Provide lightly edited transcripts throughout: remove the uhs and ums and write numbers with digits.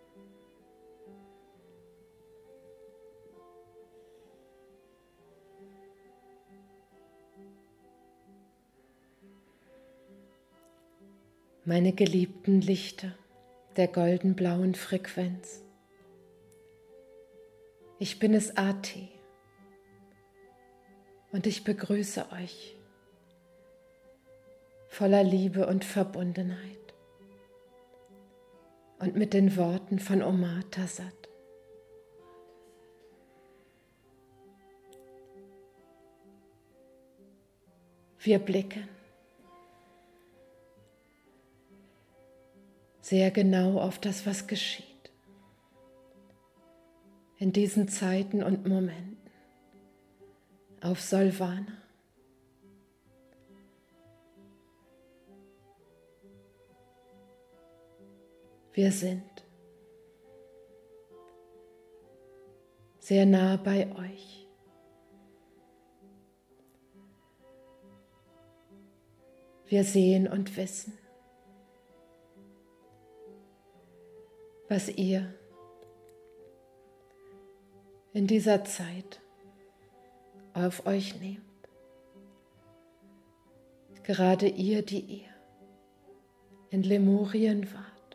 Meine geliebten Lichter der goldenblauen Frequenz. Ich bin es AT und ich begrüße euch voller Liebe und Verbundenheit und mit den Worten von Omar Tassat. Wir blicken sehr genau auf das, was geschieht in diesen Zeiten und Momenten, auf Solvana. Wir sind sehr nah bei euch. Wir sehen und wissen, was ihr in dieser Zeit auf euch nehmt. Gerade ihr, die ihr in Lemurien wart.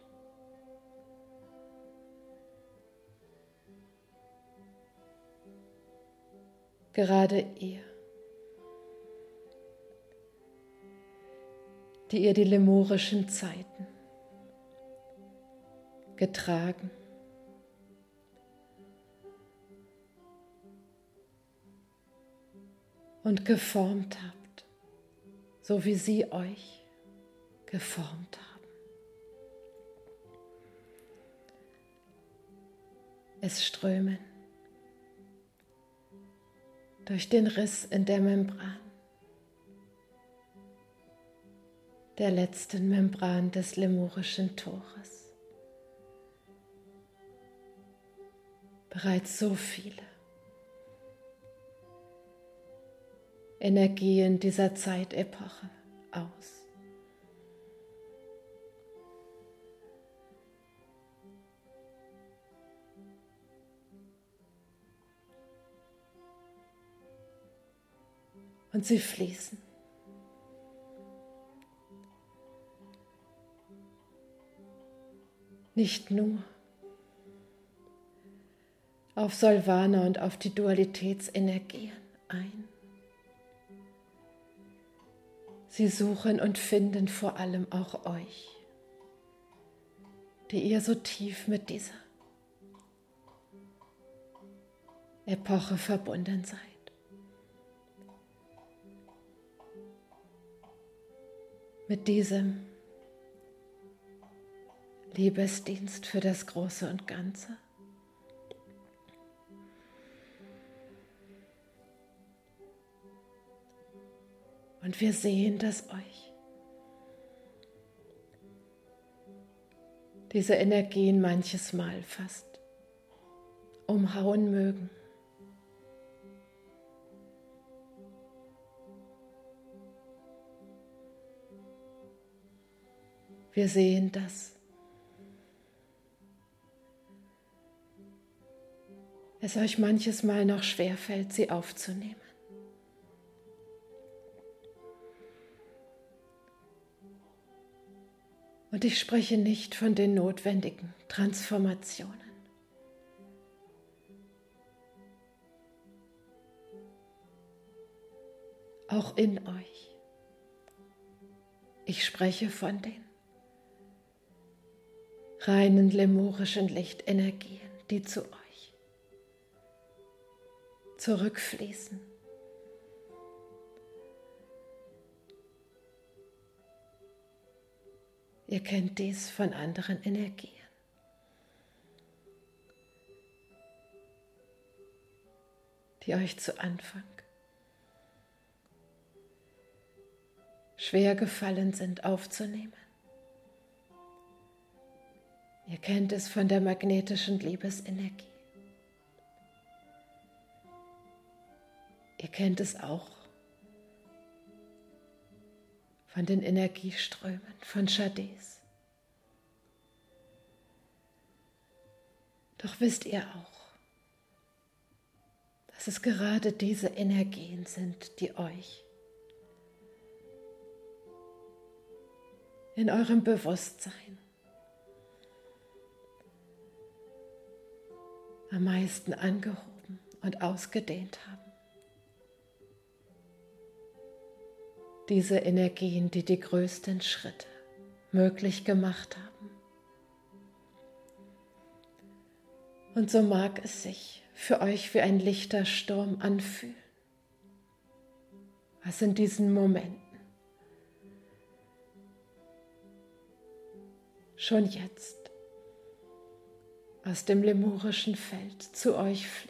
Gerade ihr, die ihr die lemurischen Zeiten getragen und geformt habt, so wie sie euch geformt haben. Es strömen durch den Riss in der Membran, der letzten Membran des lemurischen Tores, bereits so viele Energien dieser Zeitepoche aus. Und sie fließen. Nicht nur auf Solvana und auf die Dualitätsenergien ein. Sie suchen und finden vor allem auch euch, die ihr so tief mit dieser Epoche verbunden seid. Mit diesem Liebesdienst für das Große und Ganze. Und wir sehen, dass euch diese Energien manches Mal fast umhauen mögen. Wir sehen, dass es euch manches Mal noch schwerfällt, sie aufzunehmen. Und ich spreche nicht von den notwendigen Transformationen. Auch in euch. Ich spreche von den reinen lemurischen Lichtenergien, die zu euch zurückfließen. Ihr kennt dies von anderen Energien. Die euch zu Anfang schwer gefallen sind aufzunehmen. Ihr kennt es von der magnetischen Liebesenergie. Ihr kennt es auch von den Energieströmen von Shades. Doch wisst ihr auch, dass es gerade diese Energien sind, die euch in eurem Bewusstsein am meisten angehoben und ausgedehnt haben. Diese Energien, die die größten Schritte möglich gemacht haben. Und so mag es sich für euch wie ein lichter Sturm anfühlen, was in diesen Momenten schon jetzt aus dem lemurischen Feld zu euch fließt.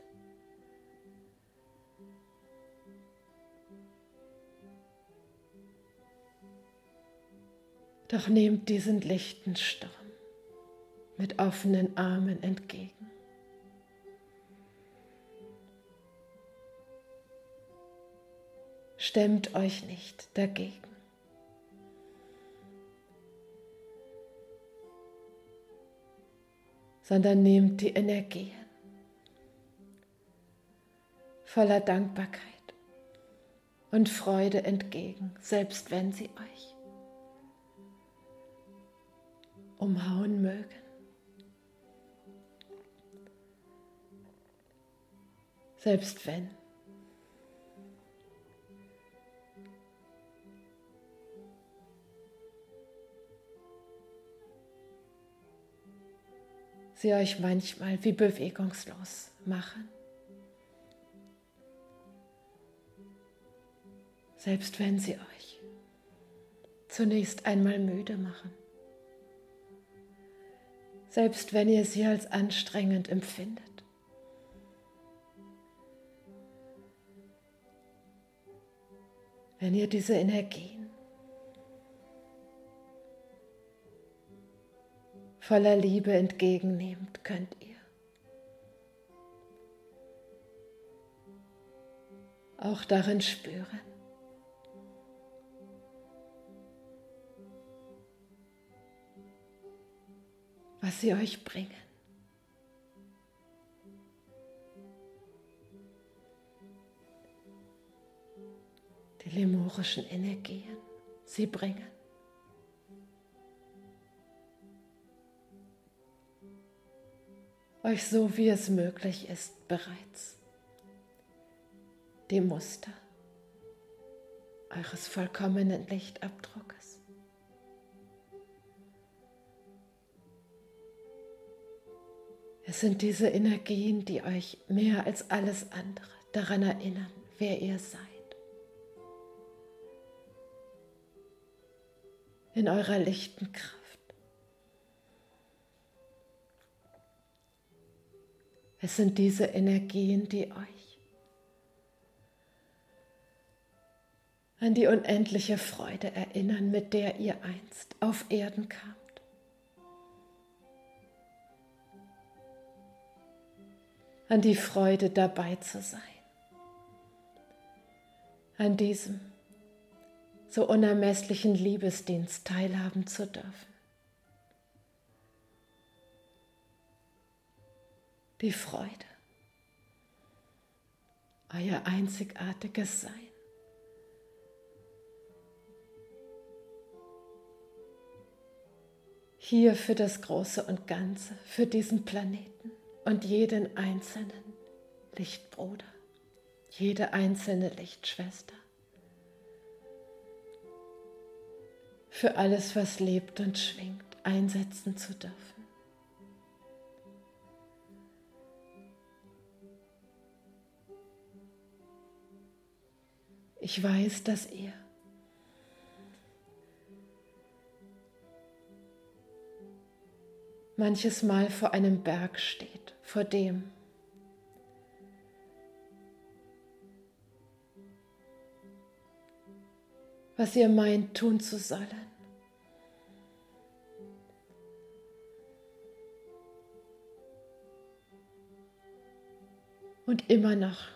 Doch nehmt diesen lichten Sturm mit offenen Armen entgegen. Stemmt euch nicht dagegen. Sondern nehmt die Energien voller Dankbarkeit und Freude entgegen, selbst wenn sie euch umhauen mögen. Selbst wenn sie euch manchmal wie bewegungslos machen. Selbst wenn sie euch zunächst einmal müde machen. Selbst wenn ihr sie als anstrengend empfindet. Wenn ihr diese Energien voller Liebe entgegennehmt, könnt ihr auch darin spüren, was sie euch bringen. Die lemurischen Energien, sie bringen euch so wie es möglich ist bereits die Muster eures vollkommenen Lichtabdruckes. Es sind diese Energien, die euch mehr als alles andere daran erinnern, wer ihr seid. In eurer lichten Kraft. Es sind diese Energien, die euch an die unendliche Freude erinnern, mit der ihr einst auf Erden kamt. An die Freude, dabei zu sein. An diesem so unermesslichen Liebesdienst teilhaben zu dürfen. Die Freude, euer einzigartiges Sein. Hier für das Große und Ganze, für diesen Planeten und jeden einzelnen Lichtbruder, jede einzelne Lichtschwester. Für alles, was lebt und schwingt, einsetzen zu dürfen. Ich weiß, dass ihr manches Mal vor einem Berg steht, vor dem was ihr meint tun zu sollen. Und immer noch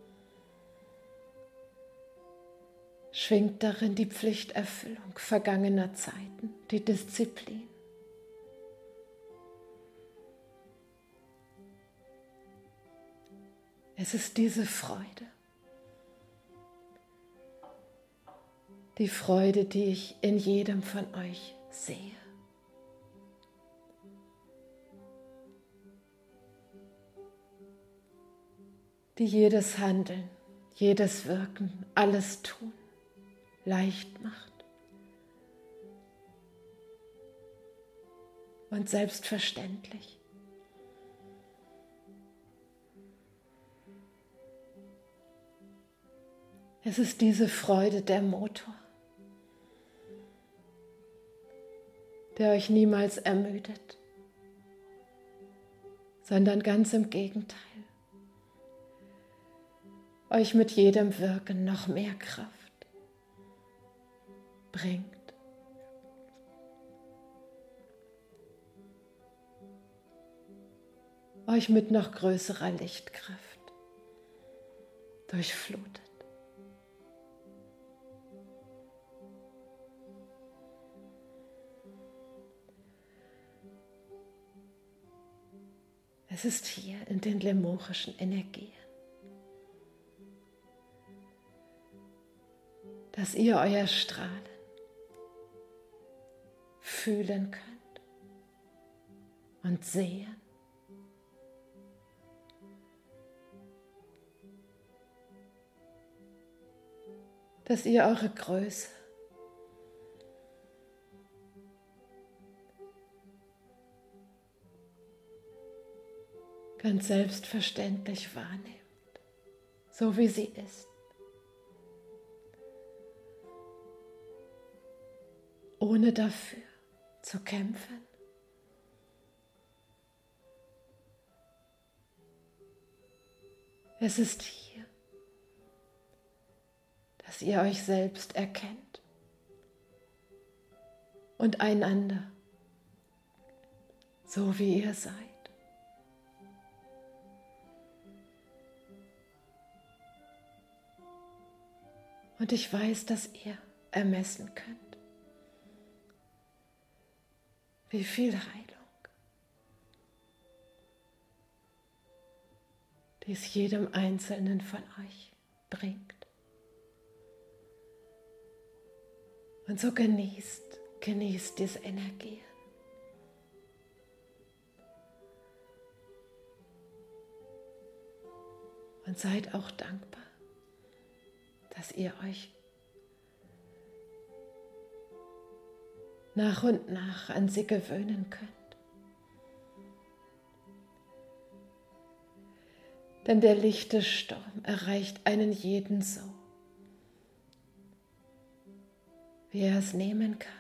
schwingt darin die Pflichterfüllung vergangener Zeiten, die Disziplin. Es ist diese Freude. Die Freude, die ich in jedem von euch sehe. Die jedes Handeln, jedes Wirken, alles Tun leicht macht und selbstverständlich. Es ist diese Freude der Motor, der euch niemals ermüdet, sondern ganz im Gegenteil, euch mit jedem Wirken noch mehr Kraft bringt. Euch mit noch größerer Lichtkraft durchflutet. Es ist hier in den lemurischen Energien, dass ihr euer Strahlen fühlen könnt und sehen. Dass ihr eure Größe ganz selbstverständlich wahrnehmt, so wie sie ist, ohne dafür zu kämpfen. Es ist hier, dass ihr euch selbst erkennt und einander, so wie ihr seid. Und ich weiß, dass ihr ermessen könnt, wie viel Heilung dies jedem Einzelnen von euch bringt. Und so genießt diese Energien. Und seid auch dankbar, dass ihr euch nach und nach an sie gewöhnen könnt. Denn der lichte Sturm erreicht einen jeden so, wie er es nehmen kann.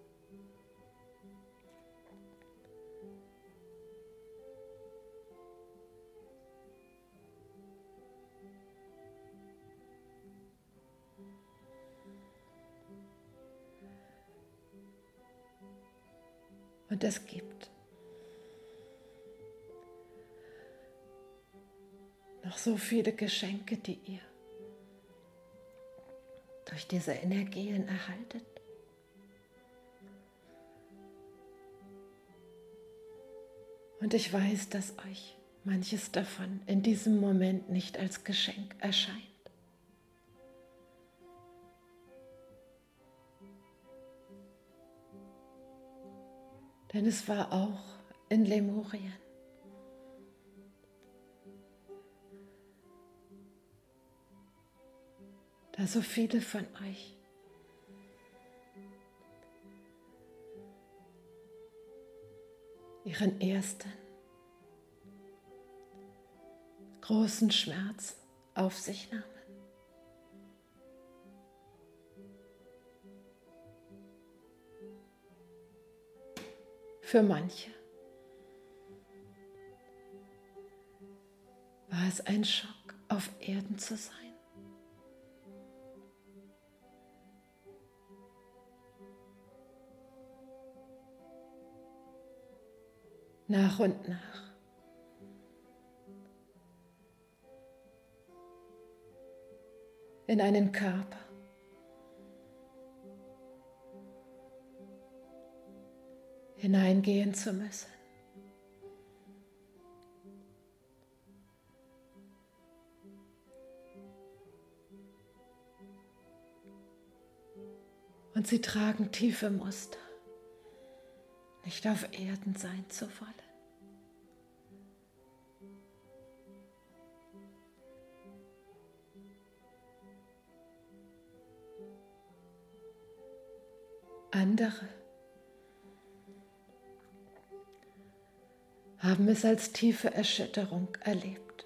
Und es gibt noch so viele Geschenke, die ihr durch diese Energien erhaltet. Und ich weiß, dass euch manches davon in diesem Moment nicht als Geschenk erscheint. Denn es war auch in Lemurien da so viele von euch ihren ersten großen Schmerz auf sich nahmen. Für manche war es ein Schock, auf Erden zu sein. Nach und nach in einen Körper, hineingehen zu müssen. Und sie tragen tiefe Muster, nicht auf Erden sein zu wollen. Andere haben es als tiefe Erschütterung erlebt,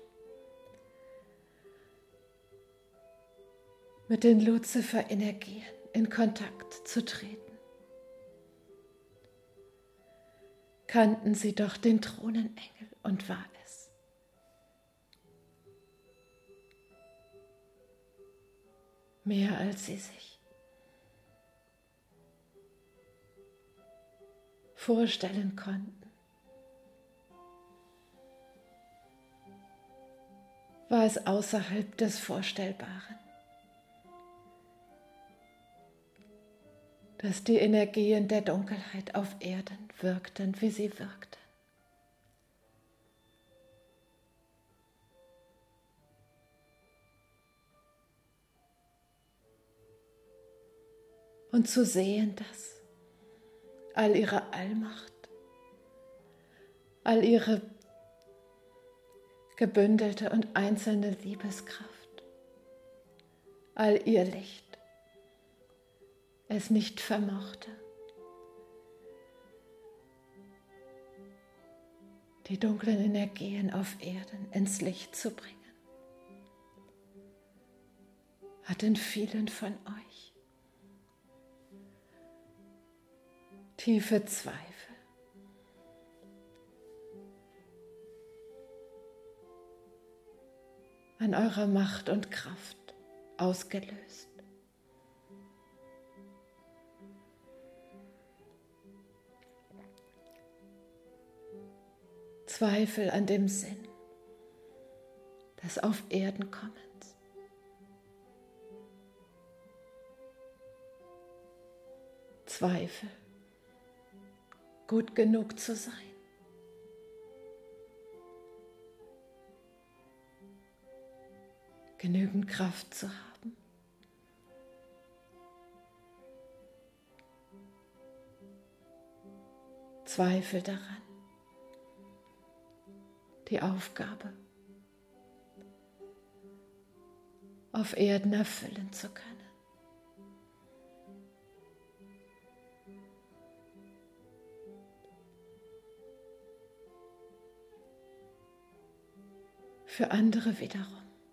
mit den Luzifer-Energien in Kontakt zu treten. Kannten sie doch den Thronenengel und war es. Mehr als sie sich vorstellen konnten. War es außerhalb des Vorstellbaren, dass die Energien der Dunkelheit auf Erden wirkten, wie sie wirkten. Und zu sehen, dass all ihre Allmacht, all ihre gebündelte und einzelne Liebeskraft, all ihr Licht es nicht vermochte, die dunklen Energien auf Erden ins Licht zu bringen, hat in vielen von euch tiefe Zweifel, an eurer Macht und Kraft ausgelöst. Zweifel an dem Sinn des auf Erden Kommens. Zweifel, gut genug zu sein. Genügend Kraft zu haben. Zweifel daran, die Aufgabe auf Erden erfüllen zu können. Für andere wiederum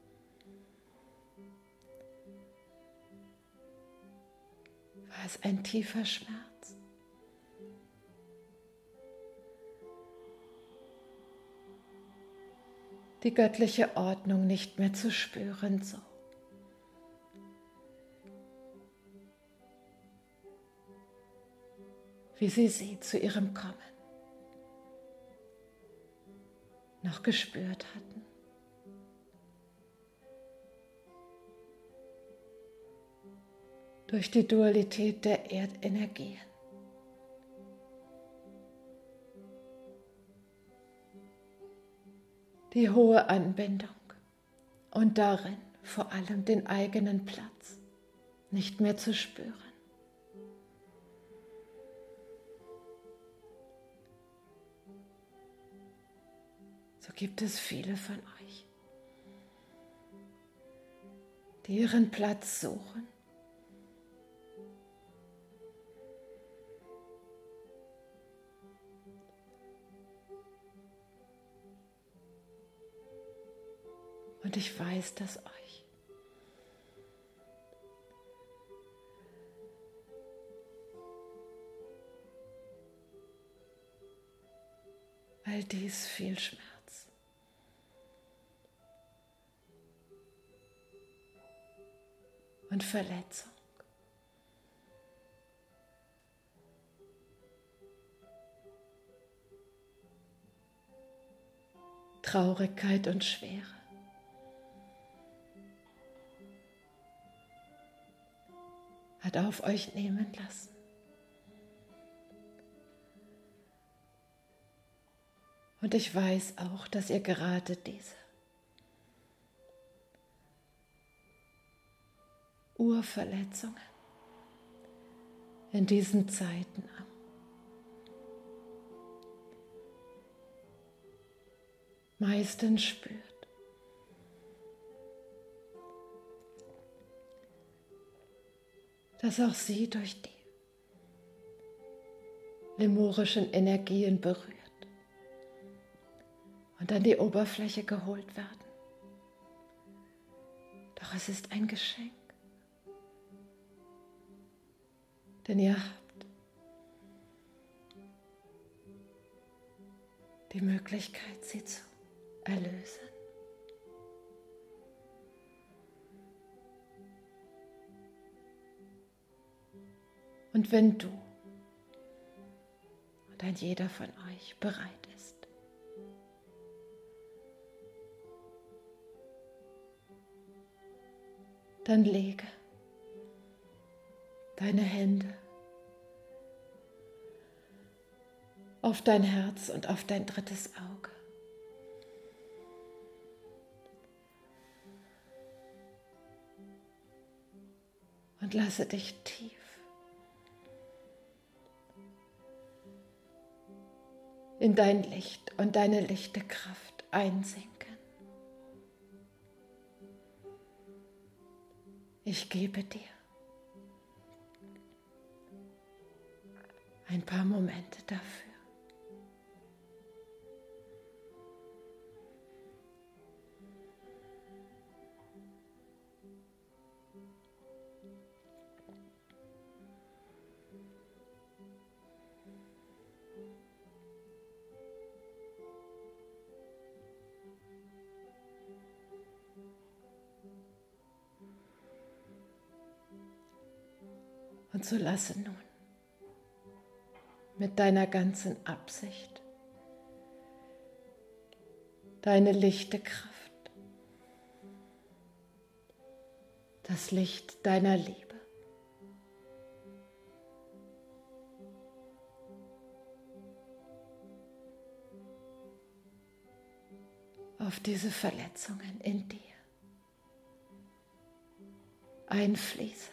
war es ein tiefer Schmerz. Die göttliche Ordnung nicht mehr zu spüren, so wie sie zu ihrem Kommen noch gespürt hatten. Durch die Dualität der Erdenergien. Die hohe Anbindung und darin vor allem den eigenen Platz nicht mehr zu spüren. So gibt es viele von euch, die ihren Platz suchen. Und ich weiß, dass euch all dies viel Schmerz und Verletzung Traurigkeit und Schwere hat auf euch nehmen lassen. Und ich weiß auch, dass ihr gerade diese Urverletzungen in diesen Zeiten am meisten spürt. Dass auch sie durch die lemurischen Energien berührt und an die Oberfläche geholt werden. Doch es ist ein Geschenk, denn ihr habt die Möglichkeit, sie zu erlösen. Und wenn du und ein jeder von euch bereit ist, dann lege deine Hände auf dein Herz und auf dein drittes Auge. Und lasse dich tief in dein Licht und deine lichte Kraft einsinken. Ich gebe dir ein paar Momente dafür. Und so lasse nun mit deiner ganzen Absicht deine lichte Kraft, das Licht deiner Liebe auf diese Verletzungen in dir einfließen.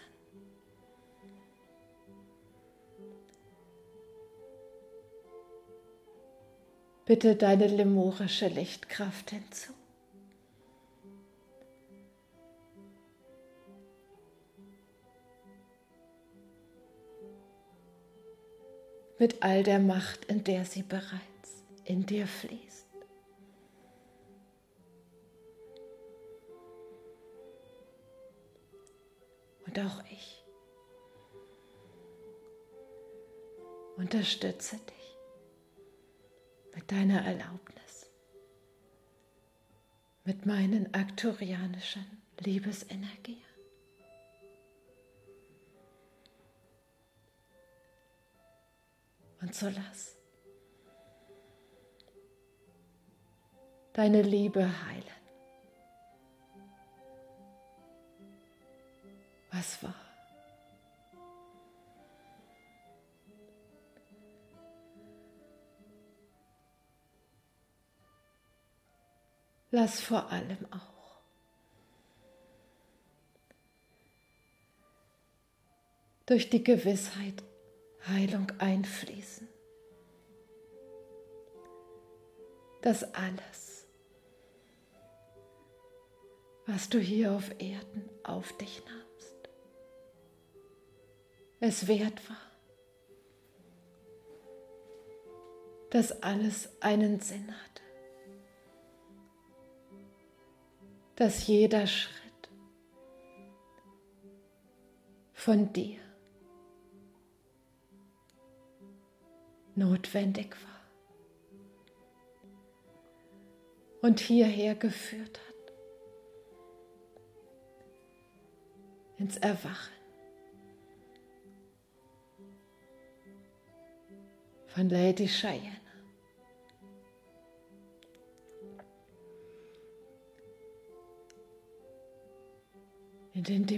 Bitte deine lemurische Lichtkraft hinzu. Mit all der Macht, in der sie bereits in dir fließt. Und auch ich unterstütze dich mit deiner Erlaubnis, mit meinen arcturianischen Liebesenergien. Und so lass deine Liebe heilen, was war. Lass vor allem auch durch die Gewissheit Heilung einfließen, dass alles, was du hier auf Erden auf dich nahmst, es wert war, dass alles einen Sinn hatte, dass jeder Schritt von dir notwendig war und hierher geführt hat, ins Erwachen von Lady Cheyenne. In den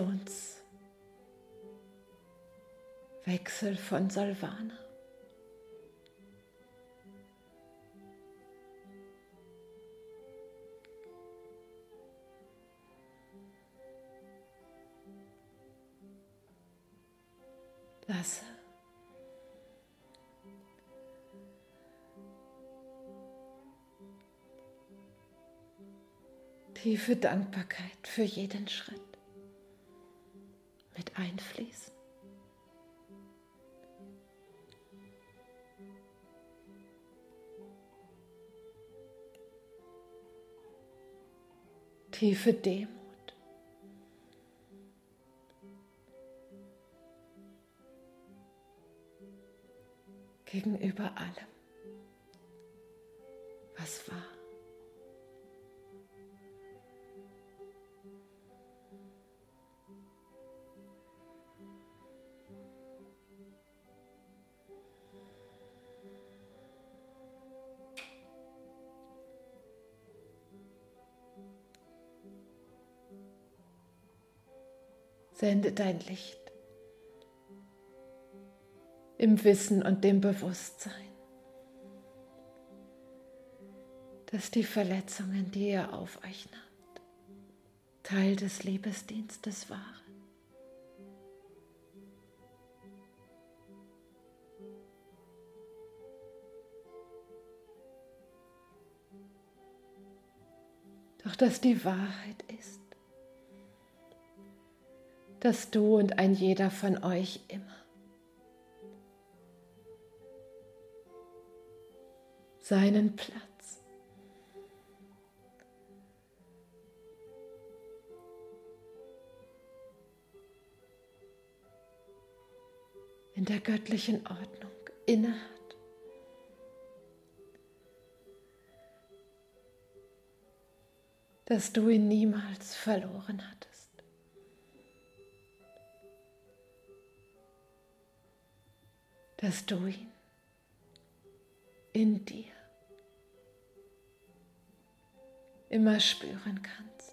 Dimensionswechsel von Solvana. Masse. Tiefe Dankbarkeit für jeden Schritt mit einfließen. Tiefe Demut. Gegenüber allem, was war. Sende dein Licht im Wissen und dem Bewusstsein, dass die Verletzungen, die ihr auf euch nahmt, Teil des Liebesdienstes waren. Doch dass die Wahrheit ist, dass du und ein jeder von euch immer seinen Platz in der göttlichen Ordnung innehat. Dass du ihn niemals verloren hattest. Dass du ihn in dir immer spüren kannst.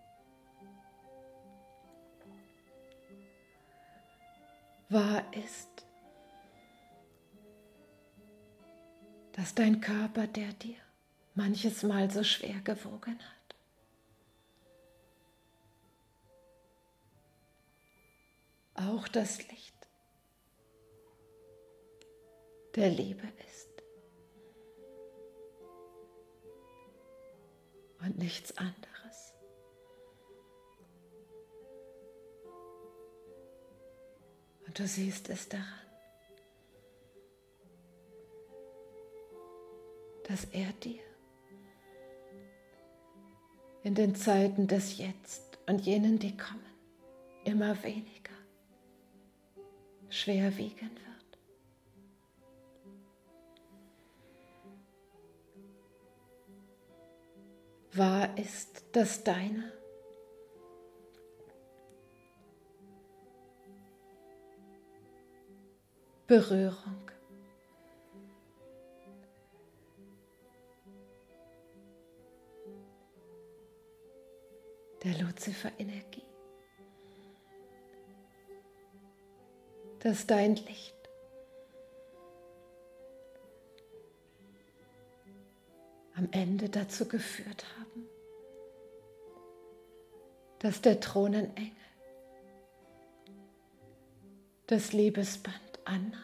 Wahr ist, dass dein Körper, der dir manches Mal so schwer gewogen hat, auch das Licht der Liebe ist und nichts anderes. Und du siehst es daran, dass er dir in den Zeiten des Jetzt und jenen, die kommen, immer weniger schwer wiegen wird. Wahr ist, dass deine Berührung der Luzifer-Energie, dass dein Licht am Ende dazu geführt haben, dass der Thronenengel das Liebesband annahm.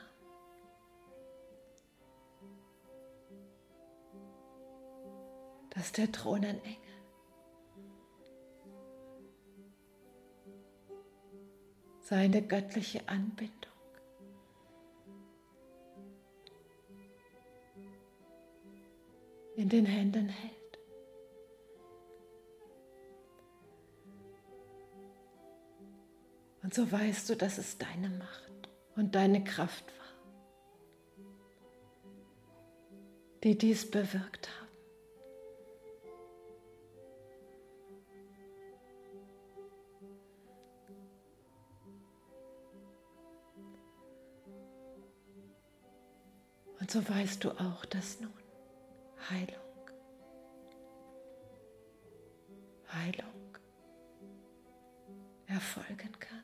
Dass der Thronenengel seine göttliche Anbindung in den Händen hält. Und so weißt du, dass es deine Macht und deine Kraft war, die dies bewirkt haben. Und so weißt du auch, dass nun Heilung erfolgen kann.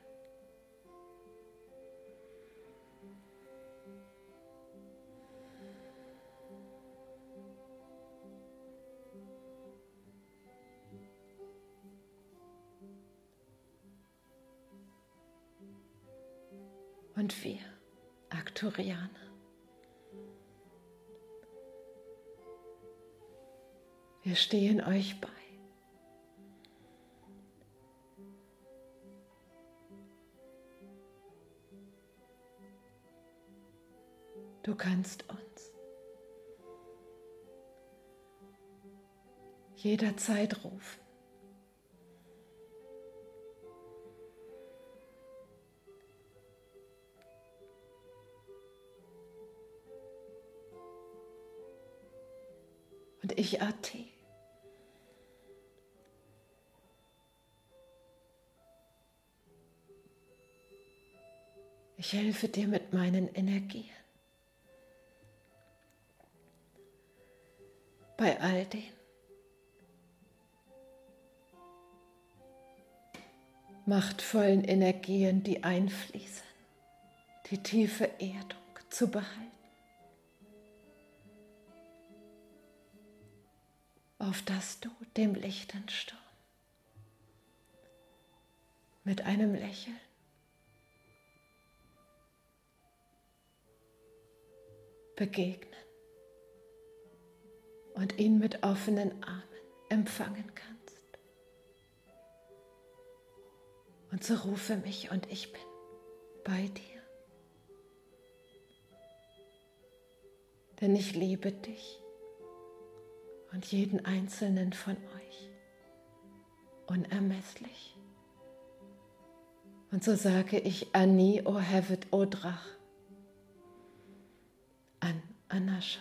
Und wir Arcturianer. Wir stehen euch bei. Du kannst uns jederzeit rufen. Und ich, AT, ich helfe dir mit meinen Energien. Bei all den machtvollen Energien, die einfließen, die tiefe Erdung zu behalten, auf dass du dem lichten Sturm mit einem Lächeln begegnen und ihn mit offenen Armen empfangen kannst. Und so rufe mich und ich bin bei dir. Denn ich liebe dich und jeden einzelnen von euch unermesslich. Und so sage ich Ani O Hevet O Drach an Anascha.